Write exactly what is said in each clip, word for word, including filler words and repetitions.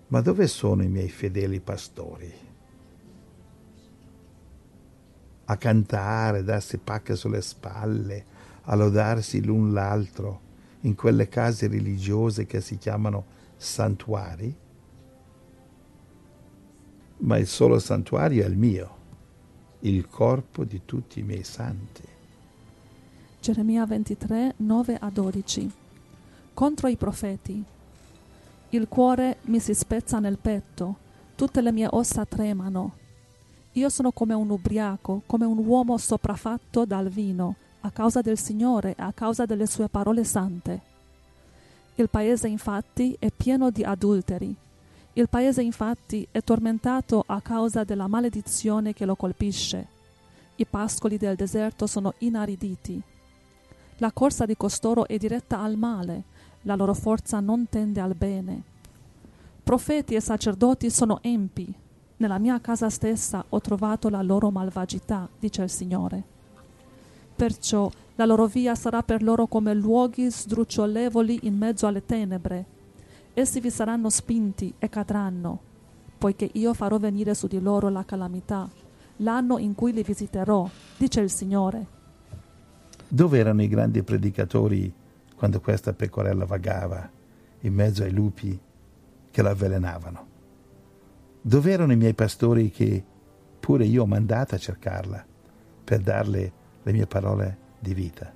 Ma dove sono i miei fedeli pastori? A cantare, darsi pacche sulle spalle, a lodarsi l'un l'altro in quelle case religiose che si chiamano santuari? Ma il solo santuario è il mio, il corpo di tutti i miei santi. Geremia ventitré, nove a dodici. Contro i profeti. Il cuore mi si spezza nel petto, tutte le mie ossa tremano. Io sono come un ubriaco, come un uomo sopraffatto dal vino, a causa del Signore e a causa delle sue parole sante. Il paese infatti è pieno di adulteri. Il paese infatti è tormentato a causa della maledizione che lo colpisce. I pascoli del deserto sono inariditi. La corsa di costoro è diretta al male, la loro forza non tende al bene. Profeti e sacerdoti sono empi. Nella mia casa stessa ho trovato la loro malvagità, dice il Signore. Perciò la loro via sarà per loro come luoghi sdrucciolevoli in mezzo alle tenebre. Essi vi saranno spinti e cadranno, poiché io farò venire su di loro la calamità, l'anno in cui li visiterò, dice il Signore. Dove erano i grandi predicatori quando questa pecorella vagava in mezzo ai lupi che la avvelenavano? Dove erano i miei pastori che pure io ho mandato a cercarla per darle le mie parole di vita?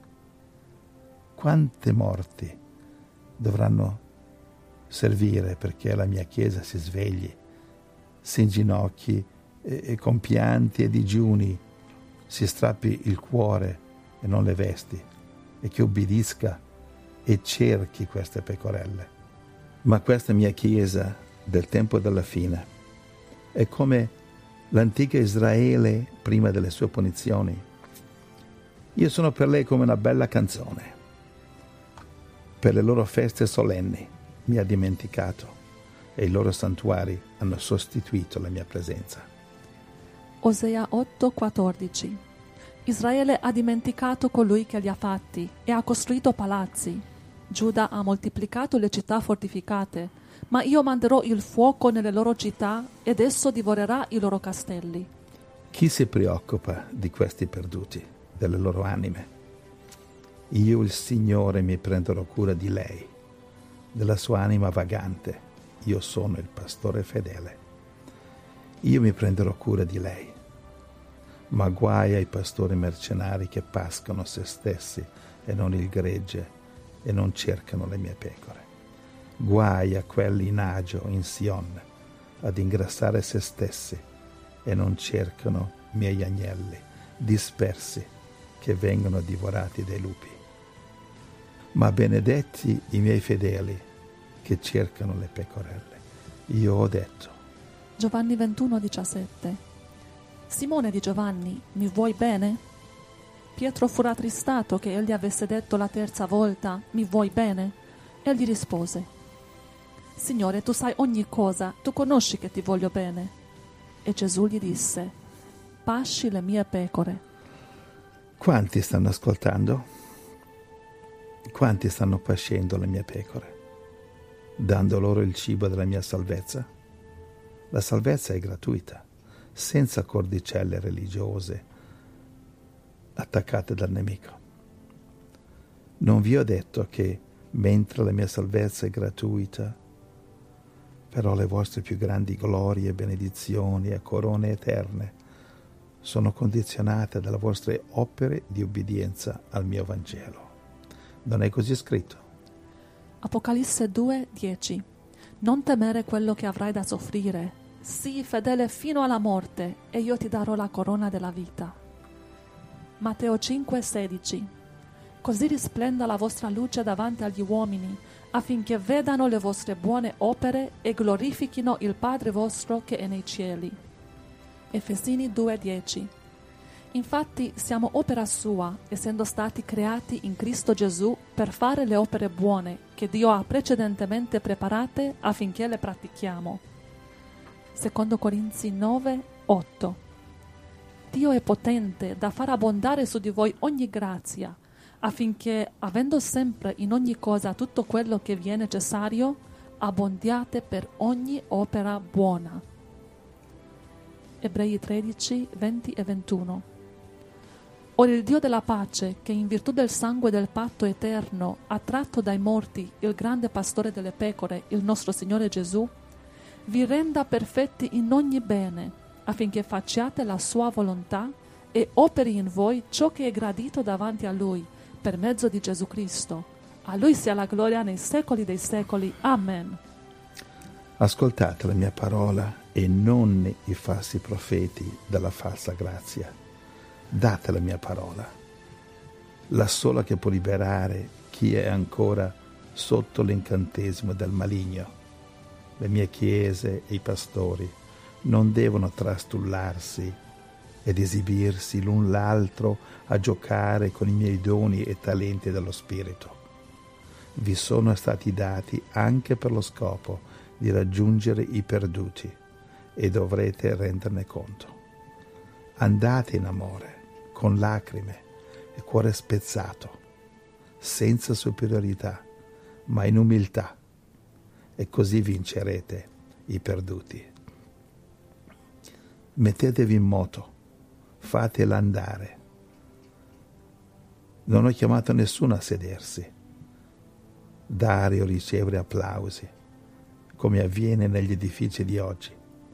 Quante morti dovranno servire perché la mia Chiesa si svegli, si inginocchi e, e con pianti e digiuni si strappi il cuore e non le vesti, e che obbedisca e cerchi queste pecorelle. Ma questa mia Chiesa del tempo della fine è come l'antica Israele prima delle sue punizioni. Io sono per lei come una bella canzone. Per le loro feste solenni mi ha dimenticato e i loro santuari hanno sostituito la mia presenza. Osea otto quattordici. Israele ha dimenticato colui che li ha fatti e ha costruito palazzi. Giuda ha moltiplicato le città fortificate, ma io manderò il fuoco nelle loro città ed esso divorerà i loro castelli. Chi si preoccupa di questi perduti, delle loro anime? Io, il Signore, mi prenderò cura di lei, della sua anima vagante. Io sono il pastore fedele. Io mi prenderò cura di lei. Ma guai ai pastori mercenari che pascano se stessi e non il gregge e non cercano le mie pecore. Guai a quelli in agio in Sion ad ingrassare se stessi e non cercano miei agnelli dispersi che vengono divorati dai lupi. Ma benedetti i miei fedeli che cercano le pecorelle. Io ho detto. Giovanni ventuno diciassette. Simone di Giovanni, mi vuoi bene? Pietro fu rattristato che egli avesse detto la terza volta, mi vuoi bene? Egli rispose, Signore, tu sai ogni cosa, tu conosci che ti voglio bene. E Gesù gli disse, pasci le mie pecore. Quanti stanno ascoltando? Quanti stanno pascendo le mie pecore, dando loro il cibo della mia salvezza? La salvezza è gratuita, senza cordicelle religiose attaccate dal nemico. Non vi ho detto che mentre la mia salvezza è gratuita, però le vostre più grandi glorie, benedizioni e corone eterne sono condizionate dalle vostre opere di obbedienza al mio Vangelo. Non è così scritto? Apocalisse due dieci. Non temere quello che avrai da soffrire. Sii fedele fino alla morte e io ti darò la corona della vita. Matteo cinque sedici. Così risplenda la vostra luce davanti agli uomini, affinché vedano le vostre buone opere e glorifichino il Padre vostro che è nei cieli. Efesini due dieci. Infatti siamo opera sua, essendo stati creati in Cristo Gesù per fare le opere buone che Dio ha precedentemente preparate affinché le pratichiamo. Secondo Corinzi nove otto. Dio è potente da far abbondare su di voi ogni grazia, affinché, avendo sempre in ogni cosa tutto quello che vi è necessario, abbondiate per ogni opera buona. Ebrei tredici, venti e ventuno. Ora il Dio della pace, che in virtù del sangue del patto eterno ha tratto dai morti il grande pastore delle pecore, il nostro Signore Gesù, vi renda perfetti in ogni bene, affinché facciate la sua volontà e operi in voi ciò che è gradito davanti a Lui, per mezzo di Gesù Cristo. A Lui sia la gloria nei secoli dei secoli. Amen. Ascoltate la mia parola e non i falsi profeti della falsa grazia. Date la mia parola, la sola che può liberare chi è ancora sotto l'incantesimo del maligno. Le mie chiese e i pastori non devono trastullarsi ed esibirsi l'un l'altro a giocare con i miei doni e talenti dello Spirito. Vi sono stati dati anche per lo scopo di raggiungere i perduti e dovrete renderne conto. Andate in amore, con lacrime e cuore spezzato, senza superiorità, ma in umiltà, e così vincerete i perduti. Mettetevi in moto, fatela andare. Non ho chiamato nessuno a sedersi, dare o ricevere applausi, come avviene negli edifici di oggi.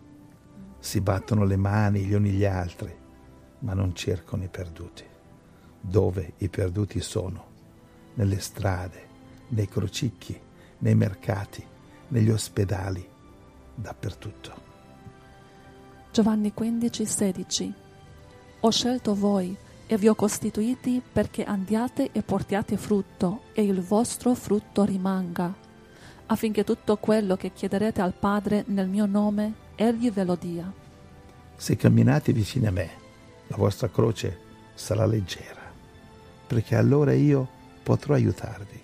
Si battono le mani gli uni gli altri, ma non cercano i perduti. Dove i perduti sono? Nelle strade, nei crocicchi, nei mercati, negli ospedali, dappertutto. Giovanni quindici, sedici. Ho scelto voi e vi ho costituiti perché andiate e portiate frutto e il vostro frutto rimanga, affinché tutto quello che chiederete al Padre nel mio nome, Egli ve lo dia. Se camminate vicino a me, la vostra croce sarà leggera, perché allora io potrò aiutarvi.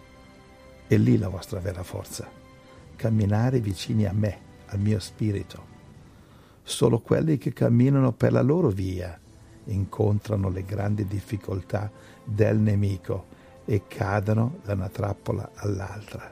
È lì la vostra vera forza, camminare vicini a me, al mio spirito. Solo quelli che camminano per la loro via incontrano le grandi difficoltà del nemico e cadono da una trappola all'altra.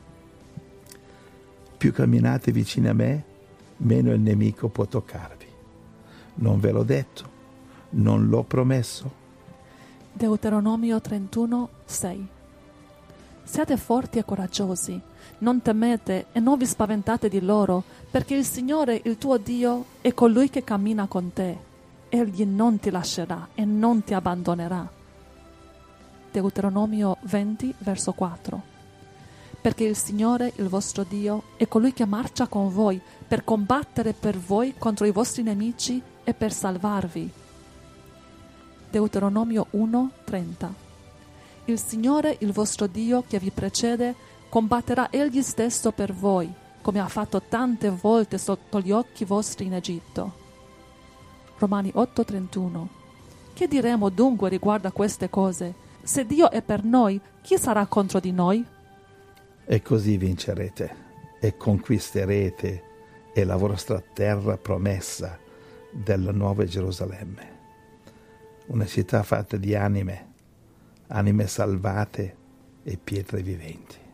Più camminate vicini a me, meno il nemico può toccarvi. Non ve l'ho detto? Non l'ho promesso? Deuteronomio trentuno, sei. Siate forti e coraggiosi, non temete e non vi spaventate di loro, perché il Signore, il tuo Dio, è colui che cammina con te. Egli non ti lascerà e non ti abbandonerà. Deuteronomio venti, verso quattro. Perché il Signore, il vostro Dio, è colui che marcia con voi per combattere per voi contro i vostri nemici e per salvarvi. Deuteronomio uno, trenta. Il Signore, il vostro Dio, che vi precede, combatterà Egli stesso per voi, come ha fatto tante volte sotto gli occhi vostri in Egitto. Romani otto, trentuno. Che diremo dunque riguardo a queste cose? Se Dio è per noi, chi sarà contro di noi? E così vincerete e conquisterete e la vostra terra promessa della nuova Gerusalemme. Una città fatta di anime, anime salvate e pietre viventi.